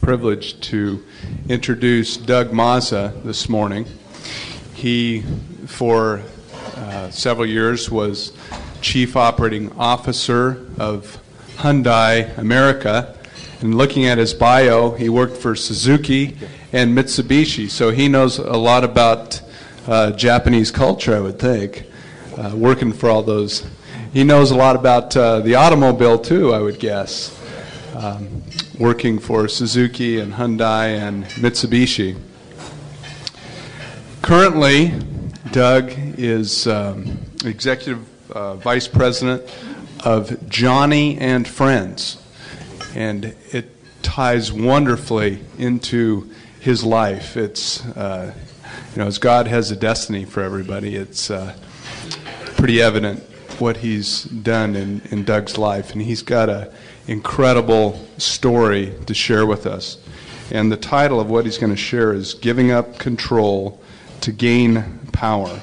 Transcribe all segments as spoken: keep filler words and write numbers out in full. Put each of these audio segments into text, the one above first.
privilege to introduce Doug Mazza this morning. He, for uh, several years, was Chief Operating Officer of Hyundai America. And looking at his bio, he worked for Suzuki and Mitsubishi, so he knows a lot about uh, Japanese culture, I would think, uh, working for all those. He knows a lot about uh, the automobile, too, I would guess, um, working for Suzuki and Hyundai and Mitsubishi. Currently, Doug is um, Executive uh, Vice President of Johnny and Friends, and it ties wonderfully into his life. It's, uh, you know, as God has a destiny for everybody, it's uh, pretty evident what he's done in, in Doug's life, and he's got an incredible story to share with us. And the title of what he's going to share is Giving Up Control to Gain Power.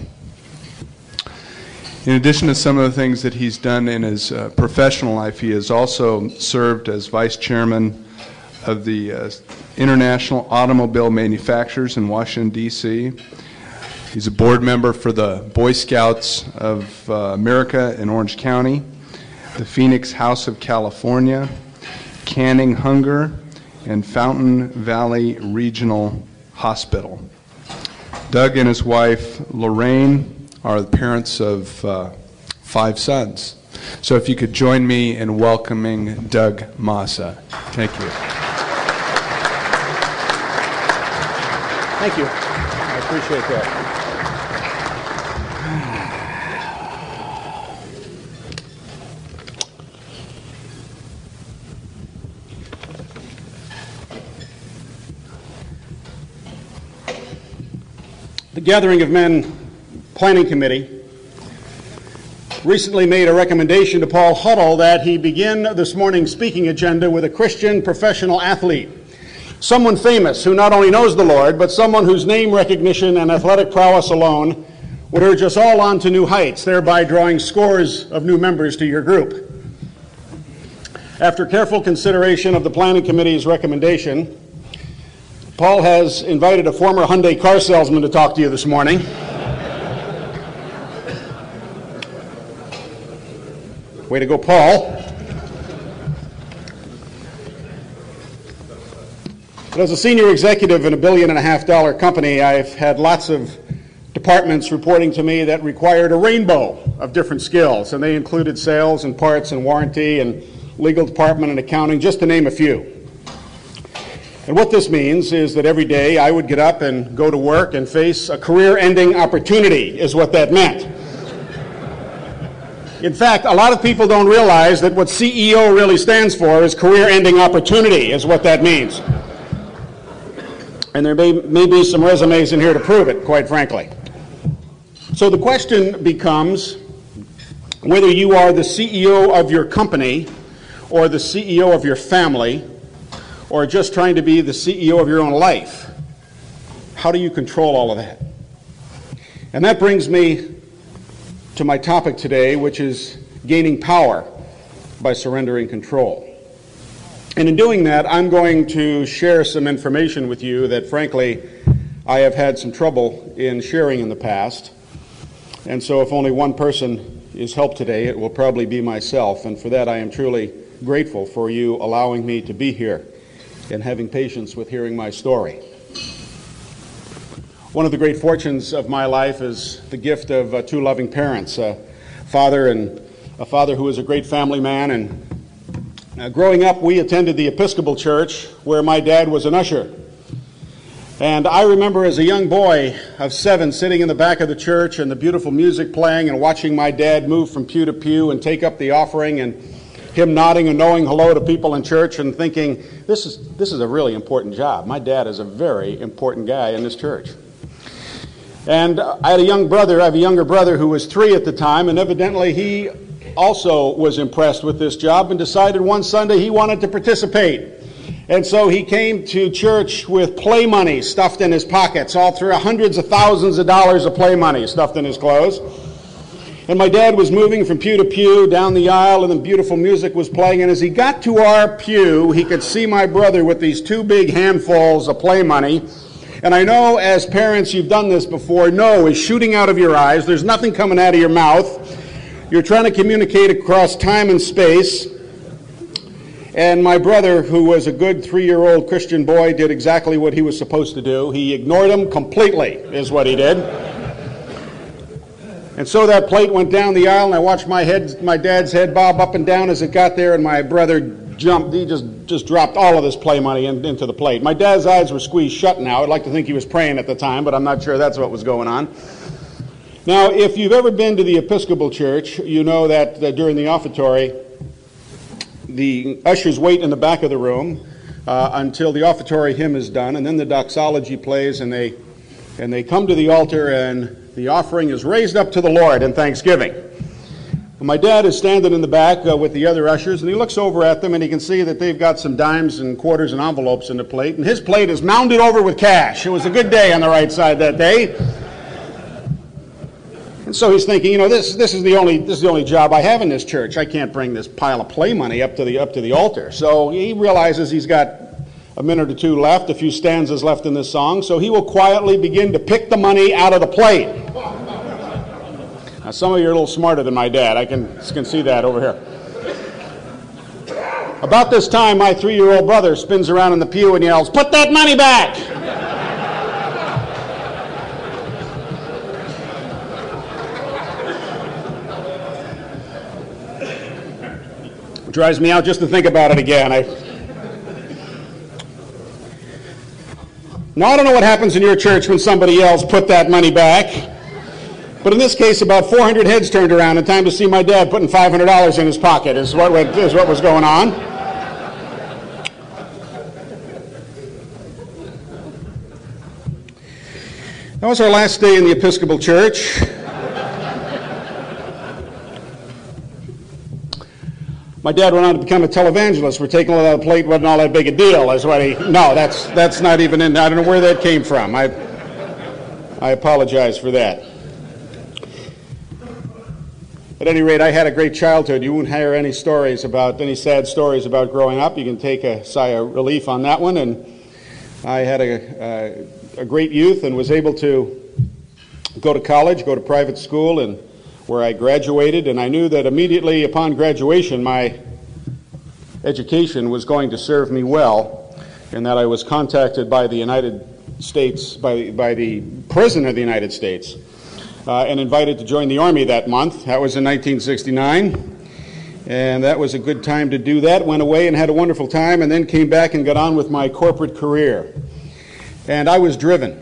In addition to some of the things that he's done in his uh, professional life, he has also served as Vice Chairman of the uh, International Automobile Manufacturers in Washington, D C He's a board member for the Boy Scouts of uh, America in Orange County, the Phoenix House of California, Canning Hunger, and Fountain Valley Regional Hospital. Doug and his wife, Lorraine, are the parents of uh, five sons. So if you could join me in welcoming Doug Mazza. Thank you. Thank you. I appreciate that. The Gathering of Men Planning Committee recently made a recommendation to Paul Huddle that he begin this morning's speaking agenda with a Christian professional athlete, someone famous who not only knows the Lord, but someone whose name recognition and athletic prowess alone would urge us all on to new heights, thereby drawing scores of new members to your group. After careful consideration of the Planning Committee's recommendation, Paul has invited a former Hyundai car salesman to talk to you this morning. Way to go, Paul. But as a senior executive in a billion and a half dollar company, I've had lots of departments reporting to me that required a rainbow of different skills, and they included sales and parts and warranty and legal department and accounting, just to name a few. And what this means is that every day I would get up and go to work and face a career-ending opportunity, is what that meant. In fact, a lot of people don't realize that what C E O really stands for is career-ending opportunity, is what that means. And there may, may be some resumes in here to prove it, quite frankly. So the question becomes whether you are the C E O of your company or the C E O of your family, or just trying to be the C E O of your own life. How do you control all of that? And that brings me to my topic today, which is gaining power by surrendering control. And in doing that, I'm going to share some information with you that, frankly, I have had some trouble in sharing in the past. And so if only one person is helped today, it will probably be myself. And for that, I am truly grateful for you allowing me to be here and having patience with hearing my story. One of the great fortunes of my life is the gift of uh, two loving parents, a father and a father who was a great family man. And uh, growing up, we attended the Episcopal Church, where my dad was an usher. And I remember as a young boy of seven sitting in the back of the church and the beautiful music playing and watching my dad move from pew to pew and take up the offering, and him nodding and knowing hello to people in church and thinking, this is this is a really important job. My dad is a very important guy in this church. And I had a young brother, I have a younger brother who was three at the time, and evidently he also was impressed with this job and decided one Sunday he wanted to participate. And so he came to church with play money stuffed in his pockets, all through hundreds of thousands of dollars of play money stuffed in his clothes. And my dad was moving from pew to pew down the aisle, and then beautiful music was playing. And as he got to our pew, he could see my brother with these two big handfuls of play money. And I know as parents you've done this before, no is shooting out of your eyes. There's nothing coming out of your mouth. You're trying to communicate across time and space. And my brother, who was a good three-year-old Christian boy, did exactly what he was supposed to do. He ignored him completely, is what he did. And so that plate went down the aisle, and I watched my head, my dad's head bob up and down as it got there, and my brother jumped. He just, just dropped all of this play money in, into the plate. My dad's eyes were squeezed shut now. I'd like to think he was praying at the time, but I'm not sure that's what was going on. Now, if you've ever been to the Episcopal Church, you know that uh, during the offertory, the ushers wait in the back of the room uh, until the offertory hymn is done, and then the doxology plays, and they and they come to the altar, and the offering is raised up to the Lord in thanksgiving. And my dad is standing in the back uh, with the other ushers, and he looks over at them, and he can see that they've got some dimes and quarters and envelopes in the plate, and his plate is mounded over with cash. It was a good day on the right side that day. And so he's thinking, you know, this this is the only this is the only job I have in this church. I can't bring this pile of play money up to the up to the altar. So he realizes he's got a minute or two left, a few stanzas left in this song, so he will quietly begin to pick the money out of the plate. Now, some of you are a little smarter than my dad. I can, can see that over here. About this time, my three-year-old brother spins around in the pew and yells, "Put that money back!" It drives me out just to think about it again. I... Now, I don't know what happens in your church when somebody yells, "Put that money back." But in this case, about four hundred heads turned around in time to see my dad putting five hundred dollars in his pocket is what, is what was going on. That was our last day in the Episcopal Church. My dad went on to become a televangelist. We're taking all that plate, wasn't all that big a deal, is what he... No, that's that's not even in... I don't know where that came from. I, I apologize for that. At any rate, I had a great childhood. You won't hear any stories about, any sad stories about growing up. You can take a sigh of relief on that one. And I had a, a, a great youth and was able to go to college, go to private school, and where I graduated, and I knew that immediately upon graduation my education was going to serve me well, and that I was contacted by the United States, by, by the President of the United States, uh, and invited to join the Army that month. That was in nineteen sixty-nine, and that was a good time to do that. Went away and had a wonderful time, and then came back and got on with my corporate career. And I was driven.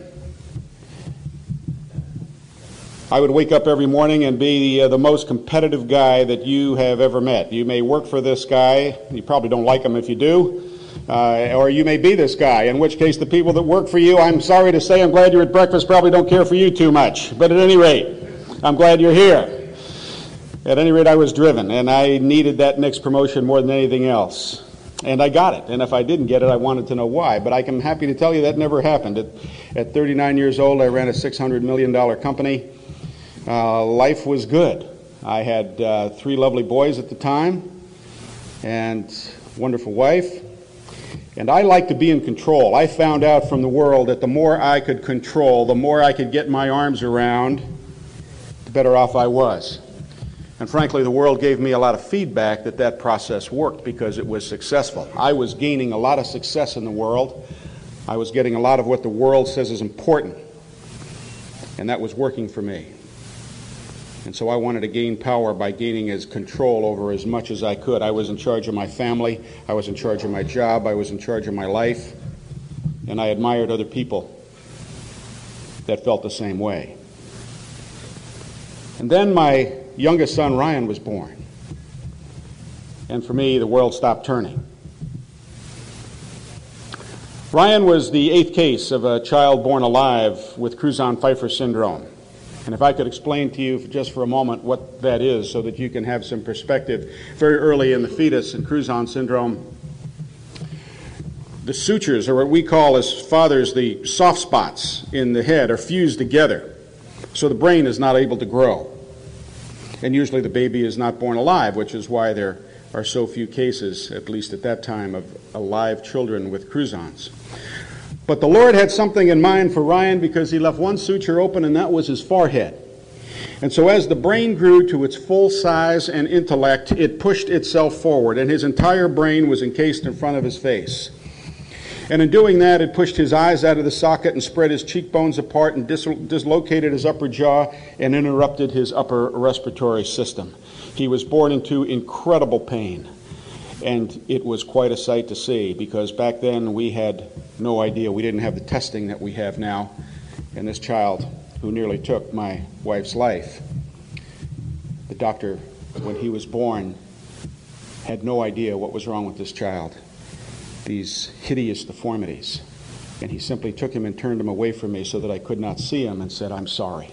I would wake up every morning and be the, uh, the most competitive guy that you have ever met. You may work for this guy. You probably don't like him if you do. Uh, or you may be this guy, in which case the people that work for you, I'm sorry to say, I'm glad you're at breakfast, probably don't care for you too much. But at any rate, I'm glad you're here. At any rate, I was driven, and I needed that next promotion more than anything else. And I got it. And if I didn't get it, I wanted to know why. But I'm happy to tell you that never happened. At, at thirty-nine years old, I ran a six hundred million dollars company. Uh, life was good. I had uh, three lovely boys at the time and wonderful wife. And I like to be in control. I found out from the world that the more I could control, the more I could get my arms around, the better off I was. And frankly, the world gave me a lot of feedback that that process worked because it was successful. I was gaining a lot of success in the world. I was getting a lot of what the world says is important. And that was working for me. And so I wanted to gain power by gaining as control over as much as I could. I was in charge of my family. I was in charge of my job. I was in charge of my life. And I admired other people that felt the same way. And then my youngest son, Ryan, was born. And for me, the world stopped turning. Ryan was the eighth case of a child born alive with Cruzon-Pfeiffer syndrome. And if I could explain to you just for a moment what that is so that you can have some perspective. Very early in the fetus in Cruzon syndrome, the sutures, or what we call as fathers the soft spots in the head, are fused together. So the brain is not able to grow. And usually the baby is not born alive, which is why there are so few cases, at least at that time, of alive children with Cruzons. But the Lord had something in mind for Ryan, because he left one suture open, and that was his forehead. And so as the brain grew to its full size and intellect, it pushed itself forward, and his entire brain was encased in front of his face. And in doing that, it pushed his eyes out of the socket and spread his cheekbones apart and dis- dislocated his upper jaw and interrupted his upper respiratory system. He was born into incredible pain, and it was quite a sight to see, because back then we had no idea. We didn't have the testing that we have now. And this child, who nearly took my wife's life, the doctor, when he was born, had no idea what was wrong with this child. These hideous deformities. And he simply took him and turned him away from me so that I could not see him, and said, "I'm sorry."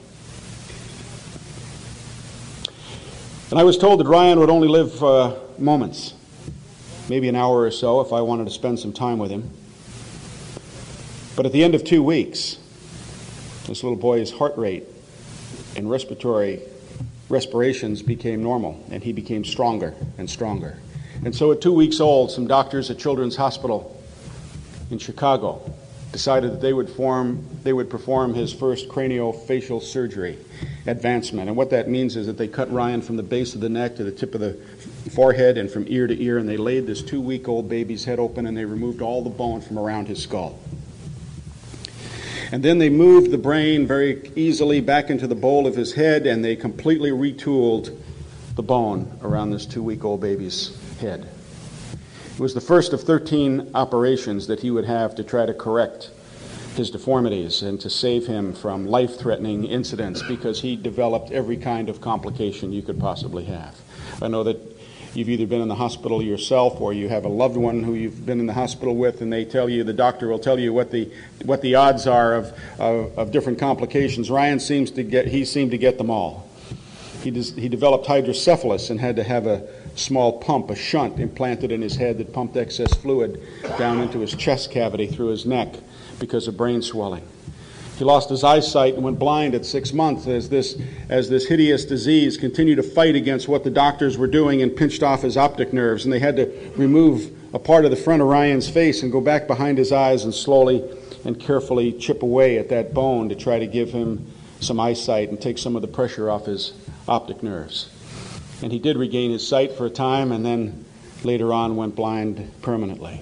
And I was told that Ryan would only live uh, moments, maybe an hour or so, if I wanted to spend some time with him. But at the end of two weeks, this little boy's heart rate and respiratory respirations became normal, and he became stronger and stronger. And so at two weeks old, some doctors at Children's Hospital in Chicago decided that they would form, they would perform his first craniofacial surgery advancement. And what that means is that they cut Ryan from the base of the neck to the tip of the forehead and from ear to ear, and they laid this two-week-old baby's head open, and they removed all the bone from around his skull. And then they moved the brain very easily back into the bowl of his head, and they completely retooled the bone around this two-week-old baby's head. It was the first of thirteen operations that he would have to try to correct his deformities and to save him from life-threatening incidents, because he developed every kind of complication you could possibly have. I know that you've either been in the hospital yourself, or you have a loved one who you've been in the hospital with, and they tell you, the doctor will tell you what the what the odds are of of, of different complications. Ryan seems to get he seemed to get them all. He des, he developed hydrocephalus and had to have a small pump, a shunt, implanted in his head that pumped excess fluid down into his chest cavity through his neck because of brain swelling. He lost his eyesight and went blind at six months as this, as this hideous disease continued to fight against what the doctors were doing and pinched off his optic nerves. And they had to remove a part of the front of Ryan's face and go back behind his eyes and slowly and carefully chip away at that bone to try to give him some eyesight and take some of the pressure off his optic nerves. And he did regain his sight for a time, and then later on went blind permanently.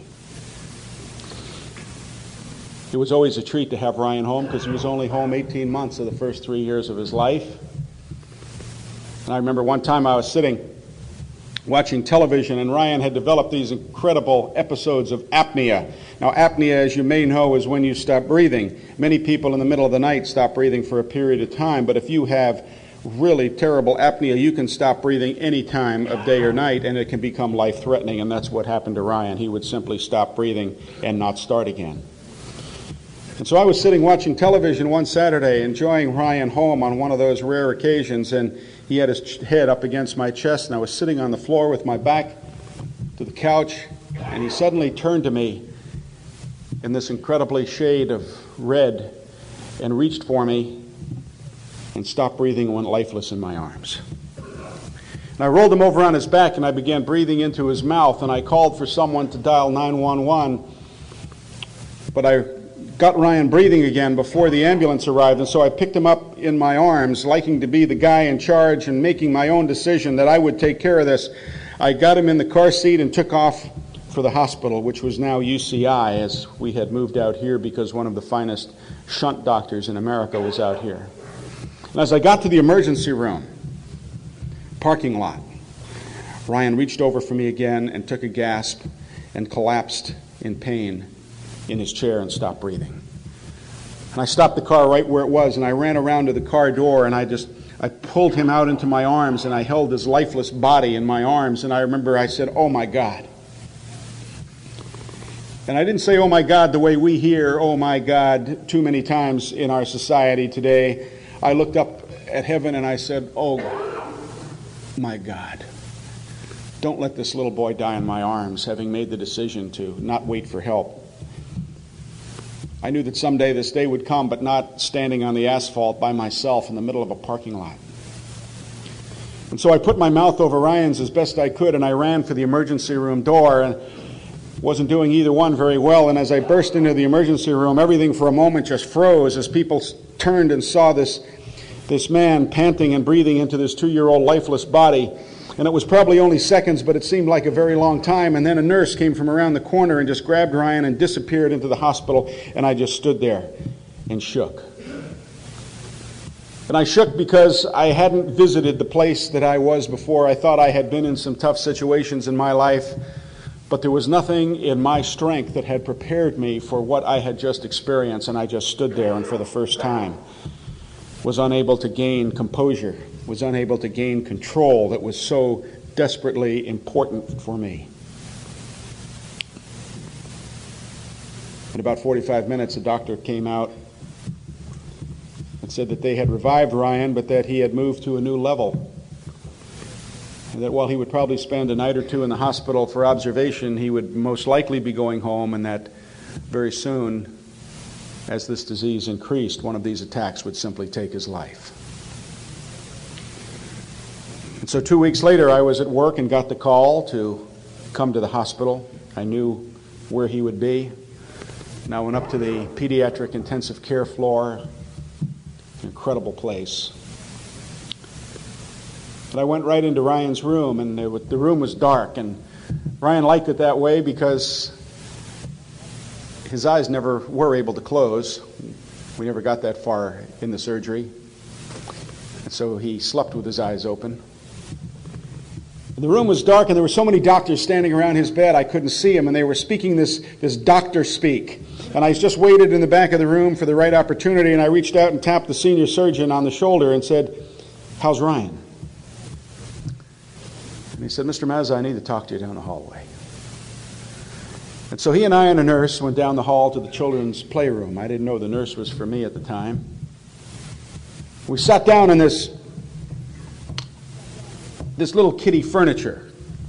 It was always a treat to have Ryan home, because he was only home eighteen months of the first three years of his life. And I remember one time I was sitting watching television, and Ryan had developed these incredible episodes of apnea. Now, apnea, as you may know, is when you stop breathing. Many people in the middle of the night stop breathing for a period of time, but if you have really terrible apnea, you can stop breathing any time of day or night, and it can become life-threatening, and that's what happened to Ryan. He would simply stop breathing and not start again. And so I was sitting watching television one Saturday, enjoying Ryan home on one of those rare occasions, and he had his head up against my chest, and I was sitting on the floor with my back to the couch, and he suddenly turned to me in this incredibly shade of red and reached for me and stopped breathing and went lifeless in my arms. And I rolled him over on his back, and I began breathing into his mouth, and I called for someone to dial nine one one, but I got Ryan breathing again before the ambulance arrived, and so I picked him up in my arms, liking to be the guy in charge and making my own decision that I would take care of this. I got him in the car seat and took off for the hospital, which was now U C I, as we had moved out here because one of the finest shunt doctors in America was out here. And as I got to the emergency room, parking lot, Ryan reached over for me again and took a gasp and collapsed in pain in his chair and stopped breathing. And I stopped the car right where it was, and I ran around to the car door, and I just, I pulled him out into my arms, and I held his lifeless body in my arms, and I remember I said, "Oh my God." And I didn't say, "Oh my God," the way we hear, "Oh my God," too many times in our society today. I looked up at heaven and I said, "Oh my God, don't let this little boy die in my arms," having made the decision to not wait for help. I knew that someday this day would come, but not standing on the asphalt by myself in the middle of a parking lot. And so I put my mouth over Ryan's as best I could, and I ran for the emergency room door, and wasn't doing either one very well. And as I burst into the emergency room, everything for a moment just froze as people turned and saw this, this man panting and breathing into this two-year-old lifeless body. And it was probably only seconds, but it seemed like a very long time. And then a nurse came from around the corner and just grabbed Ryan and disappeared into the hospital, and I just stood there and shook. And I shook because I hadn't visited the place that I was before. I thought I had been in some tough situations in my life, but there was nothing in my strength that had prepared me for what I had just experienced, and I just stood there and for the first time was unable to gain composure, was unable to gain control that was so desperately important for me. In about forty-five minutes, a doctor came out and said that they had revived Ryan, but that he had moved to a new level. And that while he would probably spend a night or two in the hospital for observation, he would most likely be going home, and that very soon, as this disease increased, one of these attacks would simply take his life. And so two weeks later, I was at work and got the call to come to the hospital. I knew where he would be. And I went up to the pediatric intensive care floor. An incredible place. But I went right into Ryan's room, and it was, the room was dark, and Ryan liked it that way because his eyes never were able to close. We never got that far in the surgery. And so he slept with his eyes open. And the room was dark, and there were so many doctors standing around his bed, I couldn't see him, and they were speaking this, this doctor speak. And I just waited in the back of the room for the right opportunity, and I reached out and tapped the senior surgeon on the shoulder and said, "How's Ryan?" And he said, "Mister Mazza, I need to talk to you down the hallway." And so he and I and a nurse went down the hall to the children's playroom. I didn't know the nurse was for me at the time. We sat down in this, this little kiddie furniture.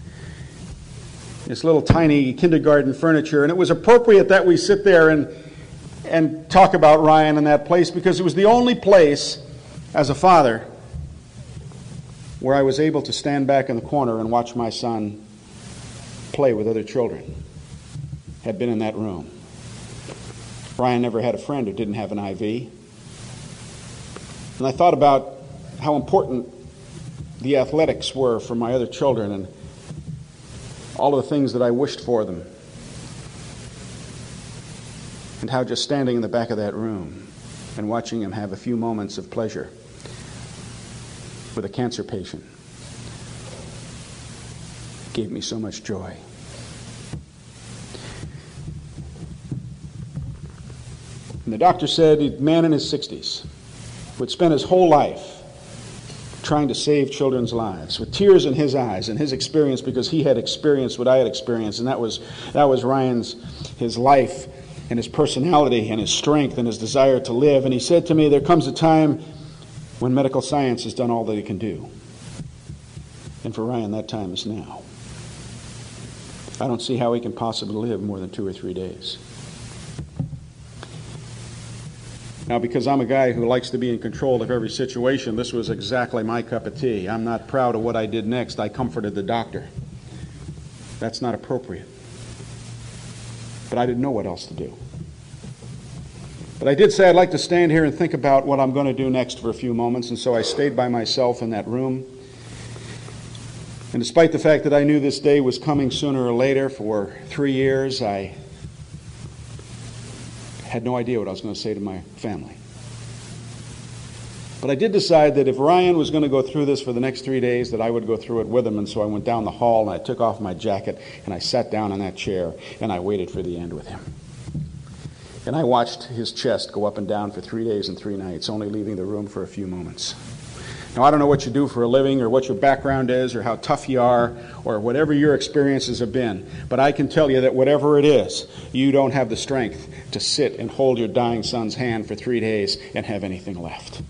This little tiny kindergarten furniture, and it was appropriate that we sit there and and talk about Ryan in that place because it was the only place as a father where I was able to stand back in the corner and watch my son play with other children. Had been in that room. Ryan never had a friend who didn't have an I V. And I thought about how important the athletics were for my other children and all of the things that I wished for them. And how just standing in the back of that room and watching him have a few moments of pleasure with a cancer patient gave me so much joy. And the doctor said a man in his sixties would spend his whole life trying to save children's lives, with tears in his eyes and his experience, because he had experienced what I had experienced, and that was that was Ryan's, his life and his personality and his strength and his desire to live. And he said to me, there comes a time when medical science has done all that it can do. And for Ryan, that time is now. I don't see how he can possibly live more than two or three days. Now, because I'm a guy who likes to be in control of every situation, this was exactly my cup of tea. I'm not proud of what I did next. I comforted the doctor. That's not appropriate. But I didn't know what else to do. But I did say I'd like to stand here and think about what I'm going to do next for a few moments, and so I stayed by myself in that room. And despite the fact that I knew this day was coming sooner or later, for three years, I had no idea what I was going to say to my family. But I did decide that if Ryan was going to go through this for the next three days, that I would go through it with him. And so I went down the hall and I took off my jacket and I sat down in that chair and I waited for the end with him. And I watched his chest go up and down for three days and three nights, only leaving the room for a few moments. Now, I don't know what you do for a living or what your background is or how tough you are or whatever your experiences have been, but I can tell you that whatever it is, you don't have the strength to sit and hold your dying son's hand for three days and have anything left.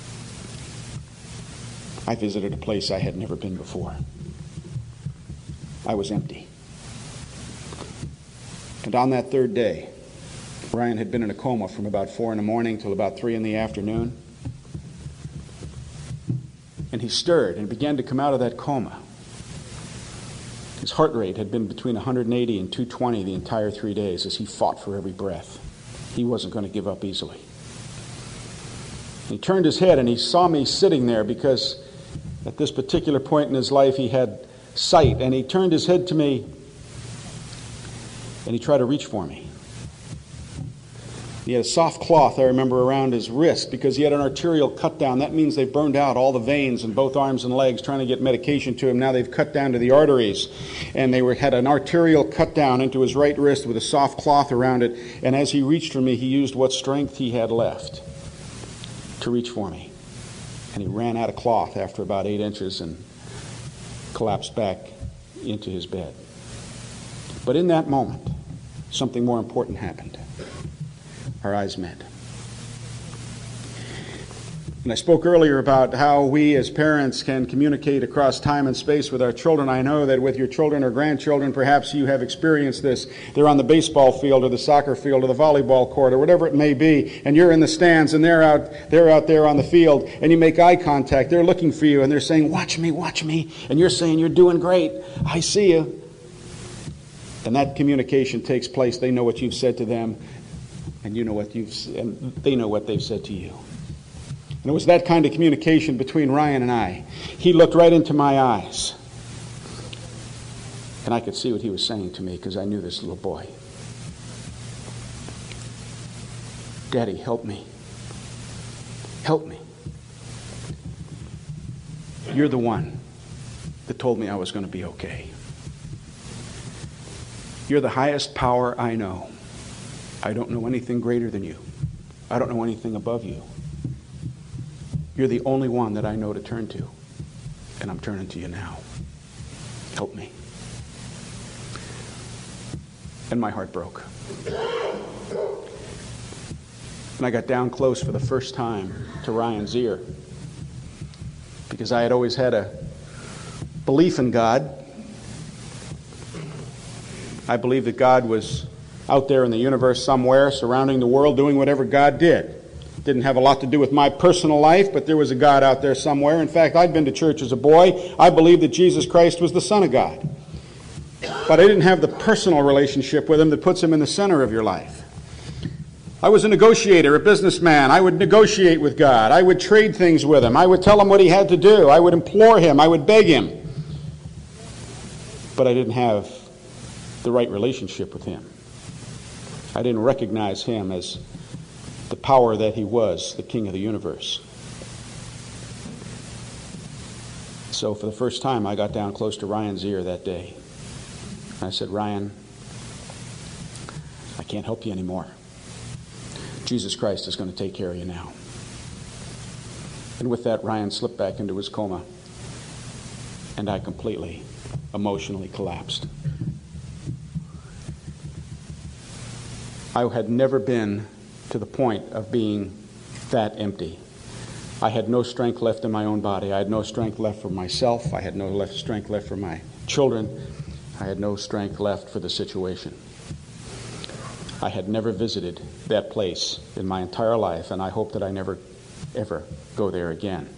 I visited a place I had never been before. I was empty. And on that third day, Ryan had been in a coma from about four in the morning till about three in the afternoon. And And he stirred and began to come out of that coma. His heart rate had been between one hundred eighty and two twenty the entire three days as he fought for every breath. He wasn't going to give up easily. He turned his head and he saw me sitting there because at this particular point in his life he had sight. And he turned his head to me and he tried to reach for me. He had a soft cloth, I remember, around his wrist because he had an arterial cut down. That means they burned out all the veins in both arms and legs trying to get medication to him. Now they've cut down to the arteries. And they were, had an arterial cut down into his right wrist with a soft cloth around it. And as he reached for me, he used what strength he had left to reach for me. And he ran out of cloth after about eight inches and collapsed back into his bed. But in that moment, something more important happened. Our eyes met. And I spoke earlier about how we as parents can communicate across time and space with our children. I know that with your children or grandchildren, perhaps you have experienced this. They're on the baseball field or the soccer field or the volleyball court or whatever it may be, and you're in the stands and they're out, they're out there on the field, and you make eye contact. They're looking for you and they're saying, "Watch me, watch me," and you're saying, "You're doing great. I see you." And that communication takes place. They know what you've said to them. And you know what you've, and they know what they've said to you. And it was that kind of communication between Ryan and I. He looked right into my eyes. And I could see what he was saying to me because I knew this little boy. "Daddy, help me. Help me. You're the one that told me I was going to be okay. You're the highest power I know. I don't know anything greater than you. I don't know anything above you. You're the only one that I know to turn to. And I'm turning to you now. Help me." And my heart broke. And I got down close for the first time to Ryan's ear. Because I had always had a belief in God. I believed that God was out there in the universe somewhere, surrounding the world, doing whatever God did. Didn't have a lot to do with my personal life, but there was a God out there somewhere. In fact, I'd been to church as a boy. I believed that Jesus Christ was the Son of God. But I didn't have the personal relationship with Him that puts Him in the center of your life. I was a negotiator, a businessman. I would negotiate with God. I would trade things with Him. I would tell Him what He had to do. I would implore Him. I would beg Him. But I didn't have the right relationship with Him. I didn't recognize Him as the power that He was, the King of the universe. So for the first time, I got down close to Ryan's ear that day. I said, "Ryan, I can't help you anymore. Jesus Christ is going to take care of you now." And with that, Ryan slipped back into his coma, and I completely, emotionally collapsed. I had never been to the point of being that empty. I had no strength left in my own body. I had no strength left for myself. I had no left strength left for my children. I had no strength left for the situation. I had never visited that place in my entire life, and I hope that I never, ever go there again.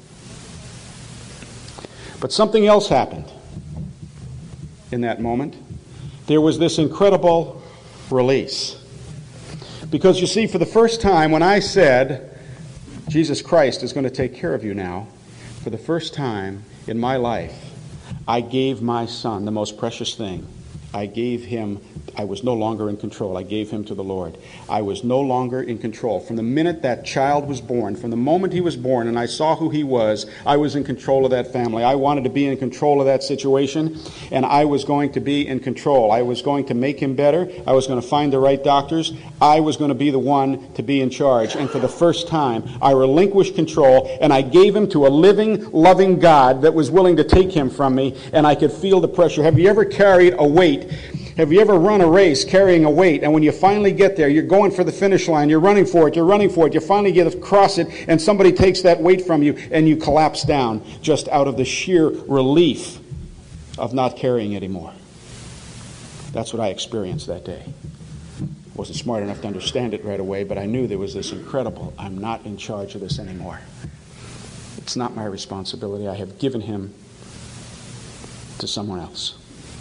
But something else happened in that moment. There was this incredible release. Because you see, for the first time, when I said, "Jesus Christ is going to take care of you now," for the first time in my life, I gave my son the most precious thing. I gave him, I was no longer in control. I gave him to the Lord. I was no longer in control. From the minute that child was born, from the moment he was born and I saw who he was, I was in control of that family. I wanted to be in control of that situation, and I was going to be in control. I was going to make him better. I was going to find the right doctors. I was going to be the one to be in charge. And for the first time, I relinquished control, and I gave him to a living, loving God that was willing to take him from me, and I could feel the pressure. Have you ever carried a weight? Have you ever run a race carrying a weight, and when you finally get there, you're going for the finish line, you're running for it, you're running for it, you finally get across it, and somebody takes that weight from you, and you collapse down just out of the sheer relief of not carrying anymore. That's what I experienced that day. I wasn't smart enough to understand it right away, but I knew there was this incredible, I'm not in charge of this anymore. It's not my responsibility. I have given him to someone else.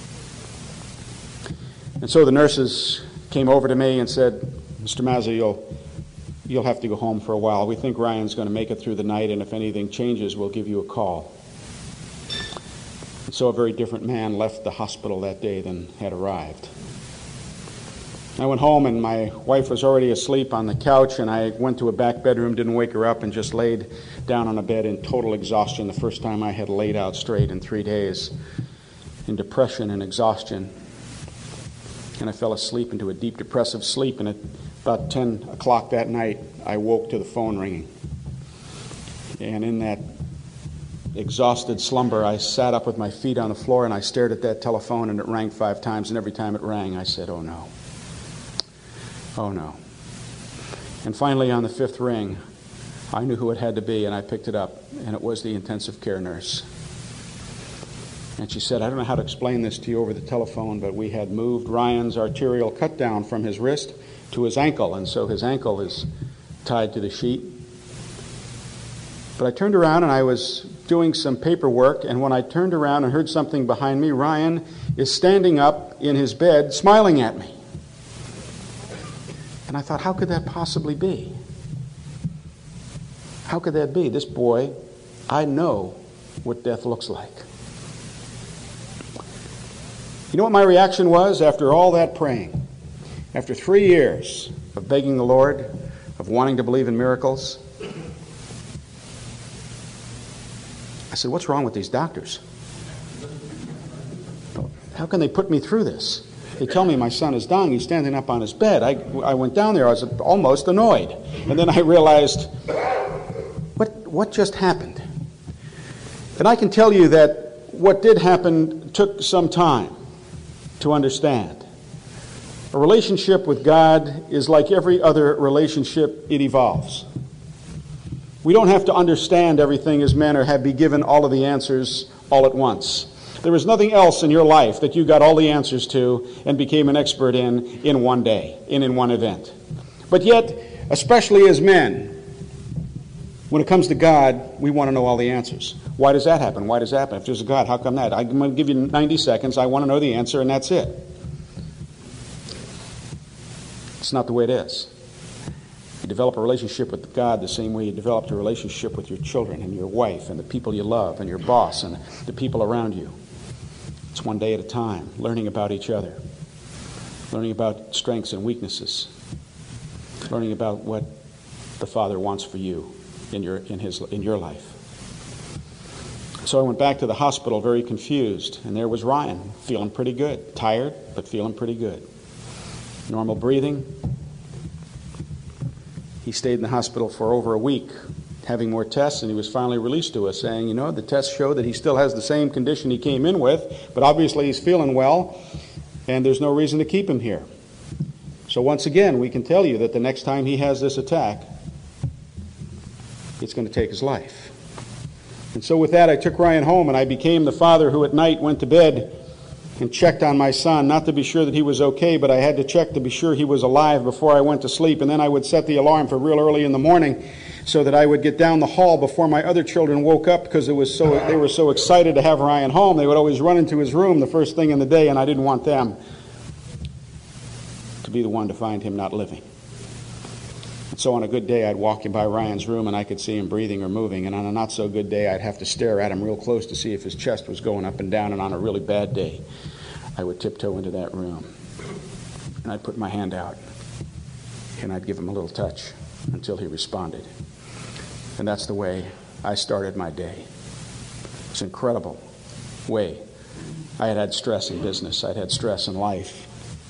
And so the nurses came over to me and said, Mister Mazza, you'll, you'll have to go home for a while. We think Ryan's going to make it through the night, and if anything changes, we'll give you a call. And so a very different man left the hospital that day than had arrived. I went home, and my wife was already asleep on the couch, and I went to a back bedroom, didn't wake her up, and just laid down on a bed in total exhaustion, the first time I had laid out straight in three days, in depression and exhaustion. And I fell asleep into a deep depressive sleep, and at about ten o'clock that night, I woke to the phone ringing. And in that exhausted slumber, I sat up with my feet on the floor, and I stared at that telephone, and it rang five times, and every time it rang, I said, oh no. Oh no. And finally, on the fifth ring, I knew who it had to be, and I picked it up, and it was the intensive care nurse. And she said, I don't know how to explain this to you over the telephone, but we had moved Ryan's arterial cut down from his wrist to his ankle, and so his ankle is tied to the sheet. But I turned around, and I was doing some paperwork, and when I turned around and heard something behind me, Ryan is standing up in his bed, smiling at me. And I thought, how could that possibly be? How could that be? This boy, I know what death looks like. You know what my reaction was after all that praying? After three years of begging the Lord, of wanting to believe in miracles, I said, what's wrong with these doctors? How can they put me through this? They tell me my son is dying. He's standing up on his bed. I, I went down there. I was almost annoyed. And then I realized, what, what just happened? And I can tell you that what did happen took some time to understand. A relationship with God is like every other relationship, it evolves. We don't have to understand everything as men or have be given all of the answers all at once. There is nothing else in your life that you got all the answers to and became an expert in in one day, in in one event. But yet, especially as men, when it comes to God, we want to know all the answers. Why does that happen? Why does that happen? If there's a God, how come that? I'm going to give you ninety seconds. I want to know the answer, and that's it. It's not the way it is. You develop a relationship with God the same way you developed a relationship with your children and your wife and the people you love and your boss and the people around you. It's one day at a time, learning about each other, learning about strengths and weaknesses, learning about what the Father wants for you in your in his in your life. So I went back to the hospital very confused, and there was Ryan, feeling pretty good, tired, but feeling pretty good. Normal breathing. He stayed in the hospital for over a week, having more tests, and he was finally released to us, saying, you know, the tests show that he still has the same condition he came in with, but obviously he's feeling well, and there's no reason to keep him here. So once again, we can tell you that the next time he has this attack, it's going to take his life. And so with that, I took Ryan home, and I became the father who at night went to bed and checked on my son, not to be sure that he was okay, but I had to check to be sure he was alive before I went to sleep. And then I would set the alarm for real early in the morning so that I would get down the hall before my other children woke up, because it was so they were so excited to have Ryan home. They would always run into his room the first thing in the day, and I didn't want them to be the one to find him not living. And so on a good day, I'd walk in by Ryan's room, and I could see him breathing or moving. And on a not-so-good day, I'd have to stare at him real close to see if his chest was going up and down. And on a really bad day, I would tiptoe into that room, and I'd put my hand out, and I'd give him a little touch until he responded. And that's the way I started my day. It's an incredible way. I had had stress in business. I'd had stress in life.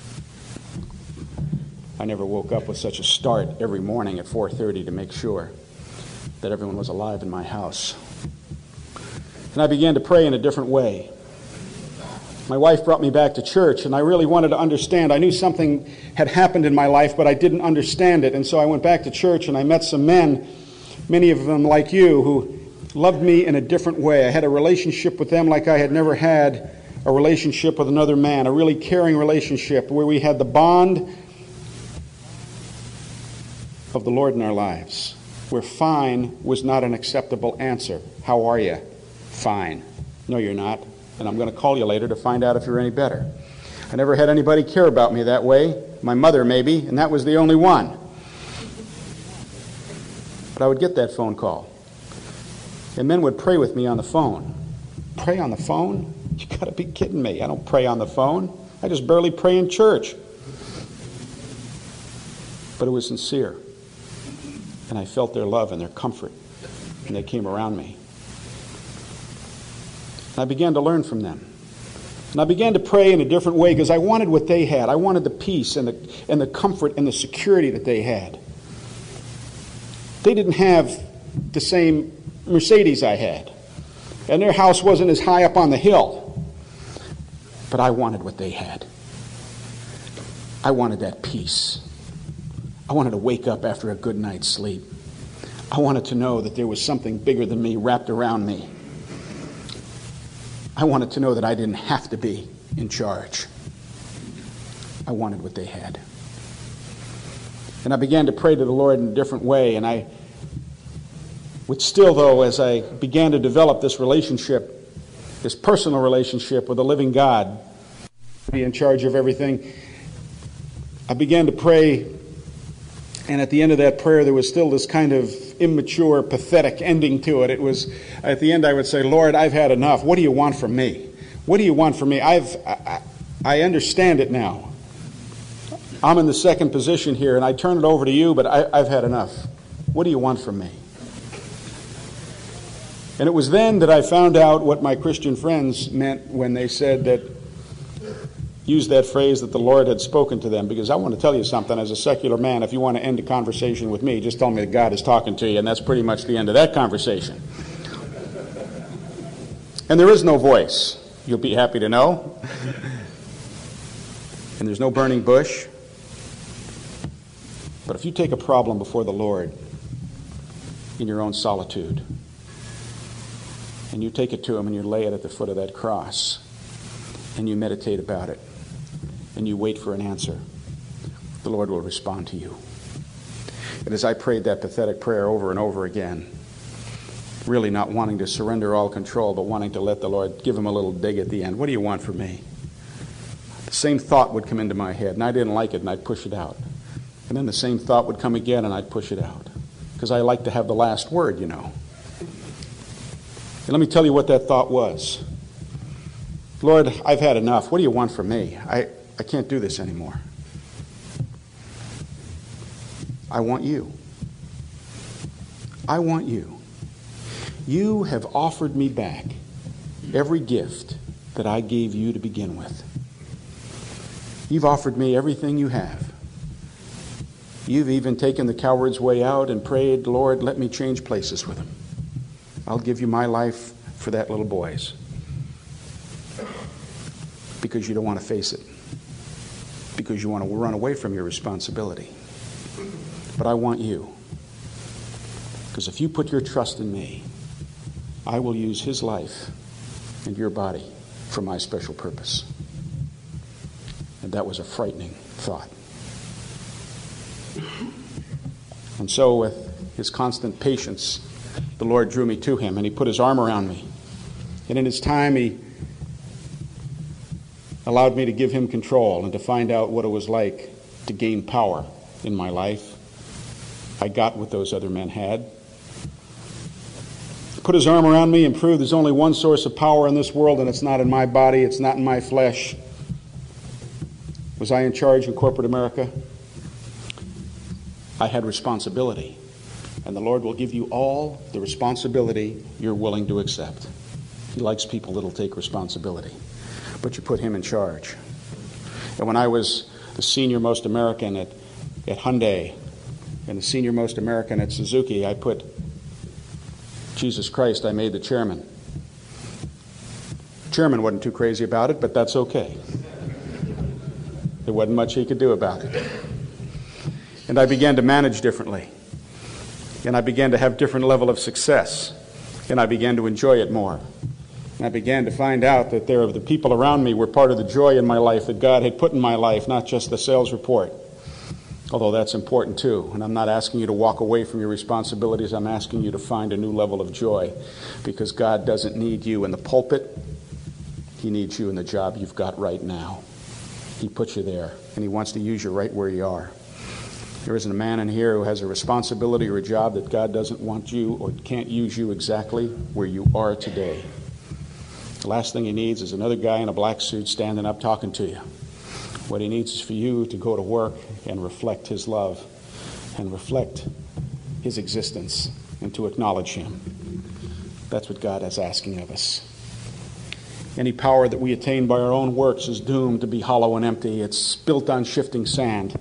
I never woke up with such a start every morning at four thirty to make sure that everyone was alive in my house. And I began to pray in a different way. My wife brought me back to church, and I really wanted to understand. I knew something had happened in my life, but I didn't understand it. And so I went back to church, and I met some men, many of them like you, who loved me in a different way. I had a relationship with them like I had never had a relationship with another man, a really caring relationship where we had the bond of the Lord in our lives. where fine was not an acceptable answer. How are you? Fine. No, you're not. And I'm going to call you later to find out if you're any better. I never had anybody care about me that way. My mother, maybe, and that was the only one. But I would get that phone call. And men would pray with me on the phone. Pray on the phone? You got to be kidding me. I don't pray on the phone. I just barely pray in church. But it was sincere. And I felt their love and their comfort. And they came around me. And I began to learn from them. And I began to pray in a different way because I wanted what they had. I wanted the peace and the, and the comfort and the security that they had. They didn't have the same Mercedes I had. And their house wasn't as high up on the hill. But I wanted what they had. I wanted that peace. I wanted to wake up after a good night's sleep. I wanted to know that there was something bigger than me wrapped around me. I wanted to know that I didn't have to be in charge. I wanted what they had. And I began to pray to the Lord in a different way. And I would still, though, as I began to develop this relationship, this personal relationship with the living God, be in charge of everything, I began to pray. And at the end of that prayer, there was still this kind of immature, pathetic ending to it. It was, at the end, I would say, Lord, I've had enough. What do you want from me? What do you want from me? I've, I, I understand it now. I'm in the second position here, and I turn it over to you, but I, I've had enough. What do you want from me? And it was then that I found out what my Christian friends meant when they said that, used that phrase that the Lord had spoken to them. Because I want to tell you something, as a secular man, if you want to end a conversation with me, just tell me that God is talking to you, and that's pretty much the end of that conversation. And there is no voice, you'll be happy to know. And there's no burning bush. But if you take a problem before the Lord in your own solitude, and you take it to Him and you lay it at the foot of that cross, and you meditate about it, and you wait for an answer, the Lord will respond to you. And as I prayed that pathetic prayer over and over again, really not wanting to surrender all control, but wanting to let the Lord give Him a little dig at the end. What do you want from me? The same thought would come into my head, and I didn't like it, and I'd push it out. And then the same thought would come again, and I'd push it out. Because I like to have the last word, you know. And let me tell you what that thought was. Lord, I've had enough. What do you want from me? I, I can't do this anymore. I want you. I want you. You have offered me back every gift that I gave you to begin with. You've offered me everything you have. You've even taken the coward's way out and prayed, Lord, let me change places with him. I'll give you my life for that little boy's. Because you don't want to face it. Because you want to run away from your responsibility. But I want you. Because if you put your trust in me, I will use his life and your body for my special purpose. And that was a frightening thought. And so with his constant patience, the Lord drew me to him, and he put his arm around me. And in his time, he allowed me to give him control and to find out what it was like to gain power in my life. I got what those other men had. He put his arm around me and proved there's only one source of power in this world, and it's not in my body, it's not in my flesh. Was I in charge in corporate America? I had responsibility. And the Lord will give you all the responsibility you're willing to accept. He likes people that'll take responsibility. But you put him in charge. And when I was the senior most American at, at Hyundai and the senior most American at Suzuki, I put Jesus Christ, I made the chairman. The chairman wasn't too crazy about it, but that's okay. There wasn't much he could do about it. And I began to manage differently. And I began to have different level of success. And I began to enjoy it more. And I began to find out that there, the people around me were part of the joy in my life that God had put in my life, not just the sales report. although that's important too. And I'm not asking you to walk away from your responsibilities. I'm asking you to find a new level of joy, because God doesn't need you in the pulpit. He needs you in the job you've got right now. He put you there, and He wants to use you right where you are. There isn't a man in here who has a responsibility or a job that God doesn't want you or can't use you exactly where you are today. The last thing He needs is another guy in a black suit standing up talking to you. What He needs is for you to go to work and reflect His love and reflect His existence and to acknowledge Him. That's what God is asking of us. Any power that we attain by our own works is doomed to be hollow and empty. It's built on shifting sand.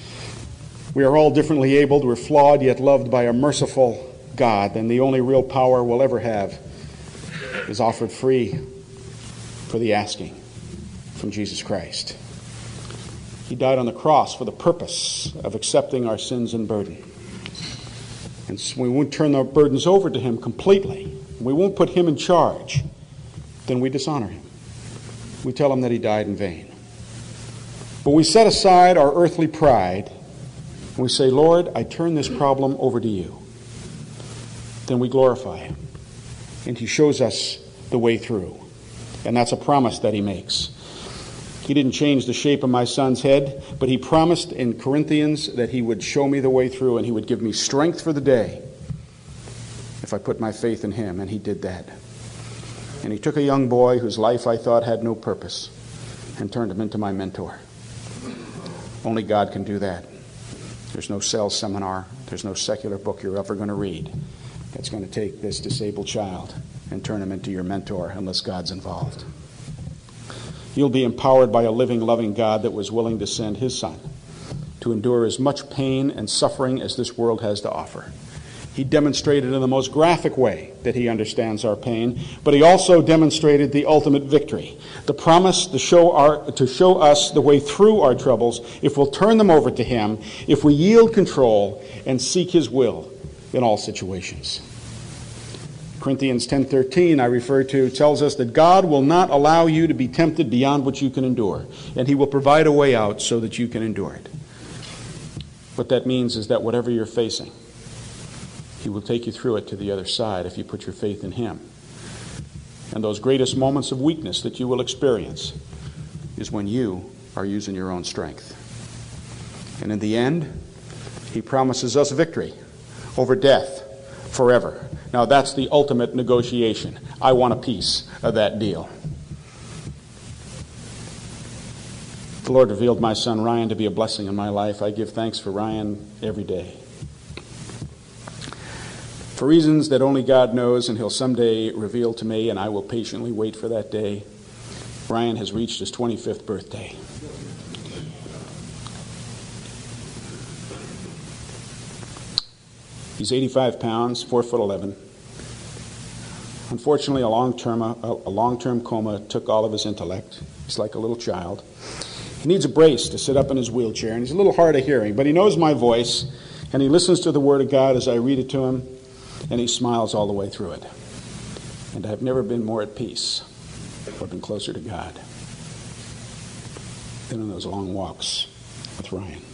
We are all differently abled. We're flawed, yet loved by a merciful God. And the only real power we'll ever have is offered free for the asking from Jesus Christ. He died on the cross for the purpose of accepting our sins and burden. And so we won't turn our burdens over to Him completely. We won't put Him in charge. Then we dishonor Him. We tell Him that He died in vain. But we set aside our earthly pride and we say, Lord, I turn this problem over to You. Then we glorify Him. And He shows us the way through. And that's a promise that He makes. He didn't change the shape of my son's head, but He promised in Corinthians that He would show me the way through and He would give me strength for the day if I put my faith in Him, and He did that. And He took a young boy whose life I thought had no purpose and turned him into my mentor. Only God can do that. There's no sales seminar, there's no secular book you're ever going to read that's going to take this disabled child and turn him into your mentor unless God's involved. You'll be empowered by a living, loving God that was willing to send His Son to endure as much pain and suffering as this world has to offer. He demonstrated in the most graphic way that He understands our pain, but He also demonstrated the ultimate victory, the promise to show, our, to show us the way through our troubles if we'll turn them over to Him, if we yield control and seek His will in all situations. Corinthians ten thirteen, I refer to, tells us that God will not allow you to be tempted beyond what you can endure, and He will provide a way out so that you can endure it. What that means is that whatever you're facing, He will take you through it to the other side if you put your faith in Him. And those greatest moments of weakness that you will experience is when you are using your own strength. And in the end, He promises us victory over death forever. Now that's the ultimate negotiation. I want a piece of that deal. The Lord revealed my son Ryan to be a blessing in my life. I give thanks for Ryan every day. For reasons that only God knows and He'll someday reveal to me, and I will patiently wait for that day, Ryan has reached his twenty-fifth birthday. He's eighty-five pounds, four foot eleven. Unfortunately, a long-term a, a long-term coma took all of his intellect. He's like a little child. He needs a brace to sit up in his wheelchair, and he's a little hard of hearing, but he knows my voice, and he listens to the Word of God as I read it to him, and he smiles all the way through it. And I've never been more at peace or been closer to God than in those long walks with Ryan.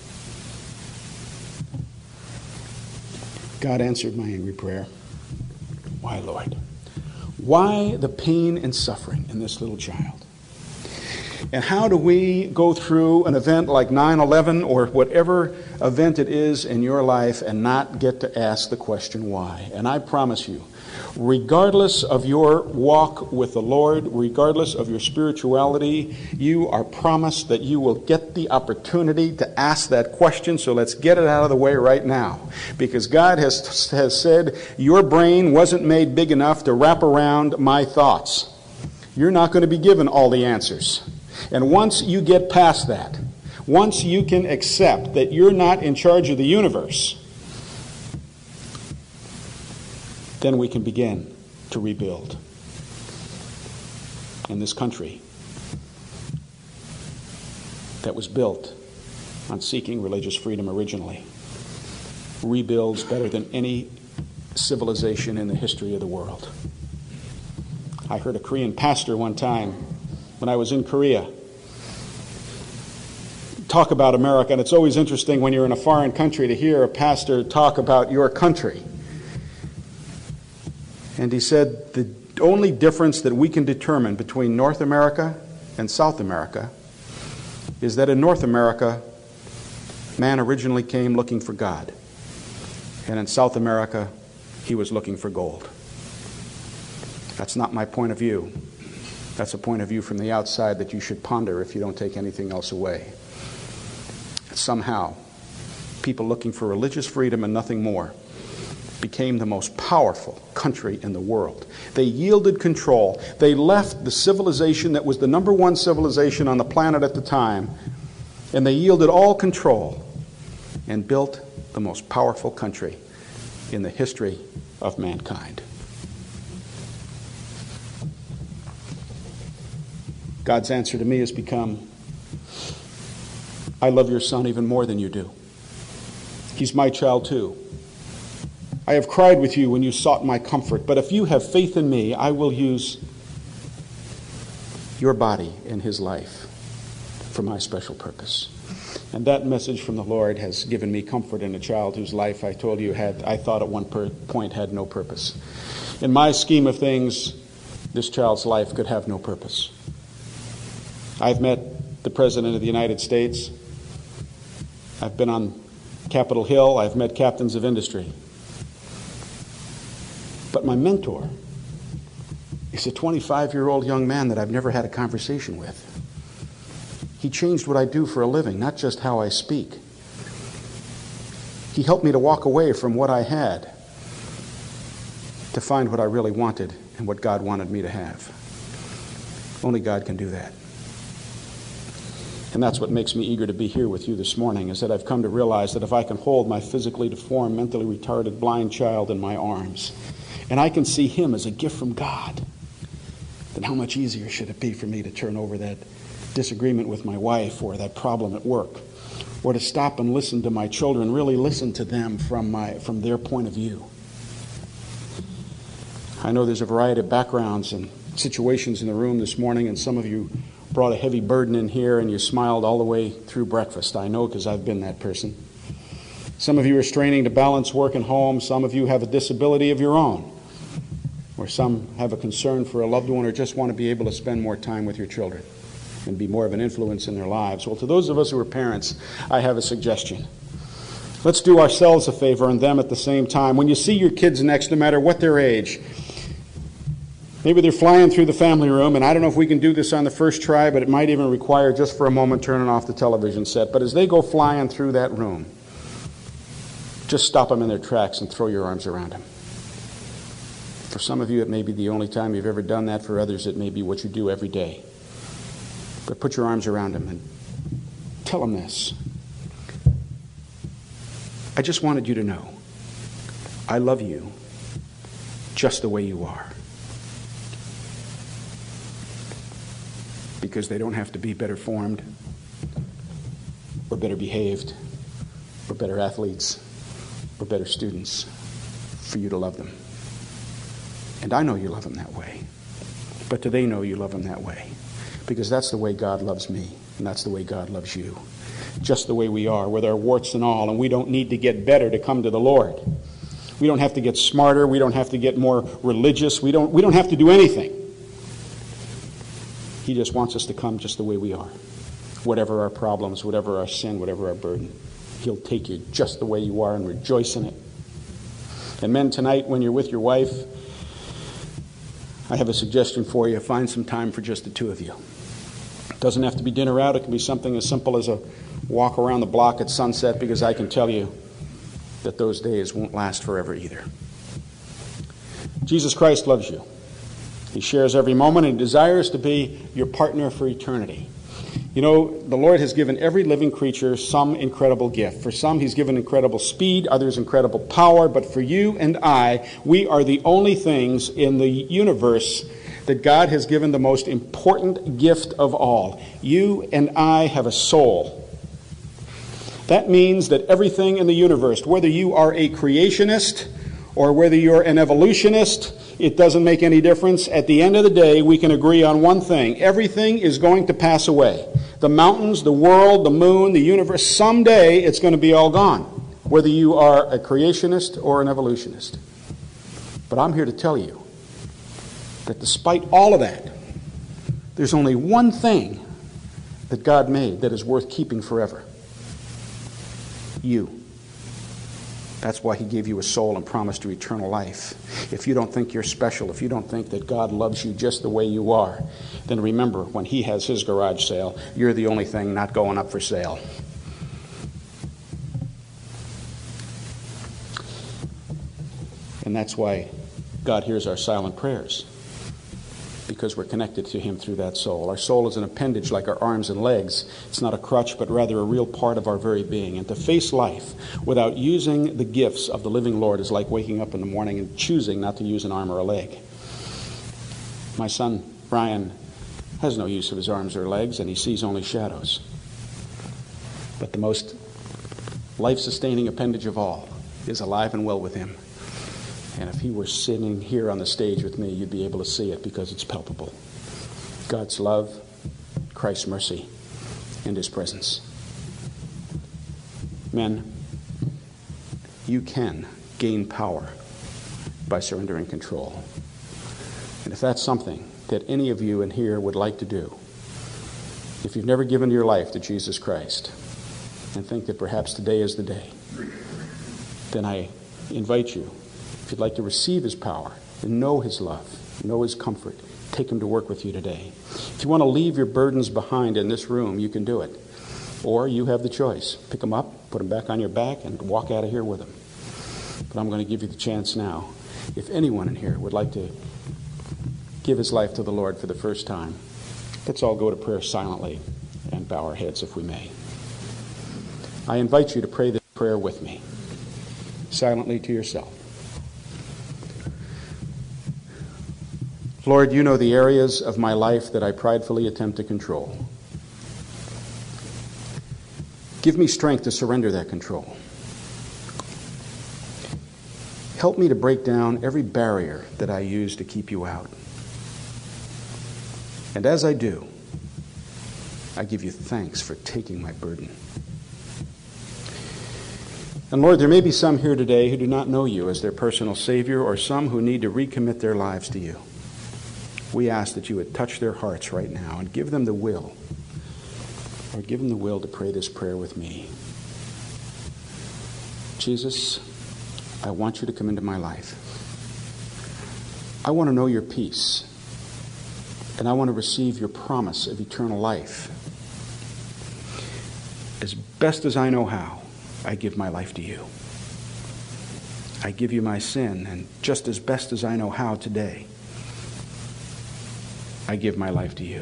God answered my angry prayer. Why, Lord? Why the pain and suffering in this little child? And how do we go through an event like nine eleven or whatever event it is in your life and not get to ask the question why? And I promise you, regardless of your walk with the Lord, regardless of your spirituality, you are promised that you will get the opportunity to ask that question. So let's get it out of the way right now. Because God has, has said, your brain wasn't made big enough to wrap around my thoughts. You're not going to be given all the answers. And once you get past that, once you can accept that you're not in charge of the universe, then we can begin to rebuild. In this country that was built on seeking religious freedom originally, rebuilds better than any civilization in the history of the world. I heard a Korean pastor one time when I was in Korea talk about America, and it's always interesting when you're in a foreign country to hear a pastor talk about your country. And he said the only difference that we can determine between North America and South America is that in North America, man originally came looking for God. And in South America, he was looking for gold. That's not my point of view. That's a point of view from the outside that you should ponder if you don't take anything else away. Somehow, people looking for religious freedom and nothing more became the most powerful country in the world. They yielded control. They left the civilization that was the number one civilization on the planet at the time, and they yielded all control and built the most powerful country in the history of mankind. God's answer to me has become, I love your son even more than you do. He's my child too. I have cried with you when you sought my comfort, but if you have faith in me, I will use your body and his life for my special purpose. And that message from the Lord has given me comfort in a child whose life I told you had, I thought at one per- point had no purpose. In my scheme of things, this child's life could have no purpose. I've met the President of the United States. I've been on Capitol Hill. I've met captains of industry. But my mentor is a twenty-five-year-old young man that I've never had a conversation with. He changed what I do for a living, not just how I speak. He helped me to walk away from what I had to find what I really wanted and what God wanted me to have. Only God can do that. And that's what makes me eager to be here with you this morning, is that I've come to realize that if I can hold my physically deformed, mentally retarded, blind child in my arms, and I can see him as a gift from God, then how much easier should it be for me to turn over that disagreement with my wife or that problem at work, or to stop and listen to my children, really listen to them from my from their point of view. I know there's a variety of backgrounds and situations in the room this morning, and some of you brought a heavy burden in here and you smiled all the way through breakfast. I know, because I've been that person. Some of you are straining to balance work and home. Some of you have a disability of your own, or some have a concern for a loved one, or just want to be able to spend more time with your children and be more of an influence in their lives. Well, to those of us who are parents, I have a suggestion. Let's do ourselves a favor and them at the same time. When you see your kids next, no matter what their age, maybe they're flying through the family room, and I don't know if we can do this on the first try, but it might even require just for a moment turning off the television set. But as they go flying through that room, just stop them in their tracks and throw your arms around them. For some of you, it may be the only time you've ever done that. For others, it may be what you do every day. But put your arms around them and tell them this. I just wanted you to know, I love you just the way you are. Because they don't have to be better formed, or better behaved, or better athletes, or better students for you to love them. And I know you love them that way. But do they know you love them that way? Because that's the way God loves me, and that's the way God loves you. Just the way we are, with our warts and all, and we don't need to get better to come to the Lord. We don't have to get smarter. We don't have to get more religious. We don't, we don't have to do anything. He just wants us to come just the way we are. Whatever our problems, whatever our sin, whatever our burden, he'll take you just the way you are and rejoice in it. And men, tonight when you're with your wife, I have a suggestion for you. Find some time for just the two of you. It doesn't have to be dinner out. It can be something as simple as a walk around the block at sunset, because I can tell you that those days won't last forever either. Jesus Christ loves you. He shares every moment and desires to be your partner for eternity. You know, the Lord has given every living creature some incredible gift. For some, he's given incredible speed, others incredible power. But for you and I, we are the only things in the universe that God has given the most important gift of all. You and I have a soul. That means that everything in the universe, whether you are a creationist or whether you're an evolutionist, it doesn't make any difference. At the end of the day, we can agree on one thing. Everything is going to pass away. The mountains, the world, the moon, the universe, someday it's going to be all gone, whether you are a creationist or an evolutionist. But I'm here to tell you that despite all of that, there's only one thing that God made that is worth keeping forever. You. That's why he gave you a soul and promised you eternal life. If you don't think you're special, if you don't think that God loves you just the way you are, then remember, when he has his garage sale, you're the only thing not going up for sale. And that's why God hears our silent prayers, because we're connected to him through that soul. Our soul is an appendage like our arms and legs. It's not a crutch, but rather a real part of our very being. And to face life without using the gifts of the living Lord is like waking up in the morning and choosing not to use an arm or a leg. My son, Brian, has no use of his arms or legs, and he sees only shadows. But the most life-sustaining appendage of all is alive and well with him. And if he were sitting here on the stage with me, you'd be able to see it because it's palpable. God's love, Christ's mercy, and his presence. Men, you can gain power by surrendering control. And if that's something that any of you in here would like to do, if you've never given your life to Jesus Christ and think that perhaps today is the day, then I invite you, if you'd like to receive his power and know his love, know his comfort, take him to work with you today. If you want to leave your burdens behind in this room, you can do it. Or you have the choice. Pick them up, put them back on your back, and walk out of here with them. But I'm going to give you the chance now. If anyone in here would like to give his life to the Lord for the first time, let's all go to prayer silently and bow our heads if we may. I invite you to pray this prayer with me, silently to yourself. Lord, you know the areas of my life that I pridefully attempt to control. Give me strength to surrender that control. Help me to break down every barrier that I use to keep you out. And as I do, I give you thanks for taking my burden. And Lord, there may be some here today who do not know you as their personal Savior, or some who need to recommit their lives to you. We ask that you would touch their hearts right now and give them the will, or give them the will to pray this prayer with me. Jesus, I want you to come into my life. I want to know your peace, and I want to receive your promise of eternal life. As best as I know how, I give my life to you. I give you my sin, and just as best as I know how today, I give my life to you.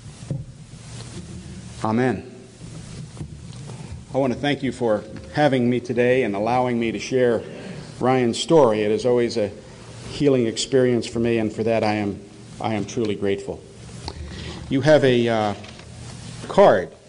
Amen. I want to thank you for having me today and allowing me to share Ryan's story. It is always a healing experience for me, and for that I am I am truly grateful. You have a uh, card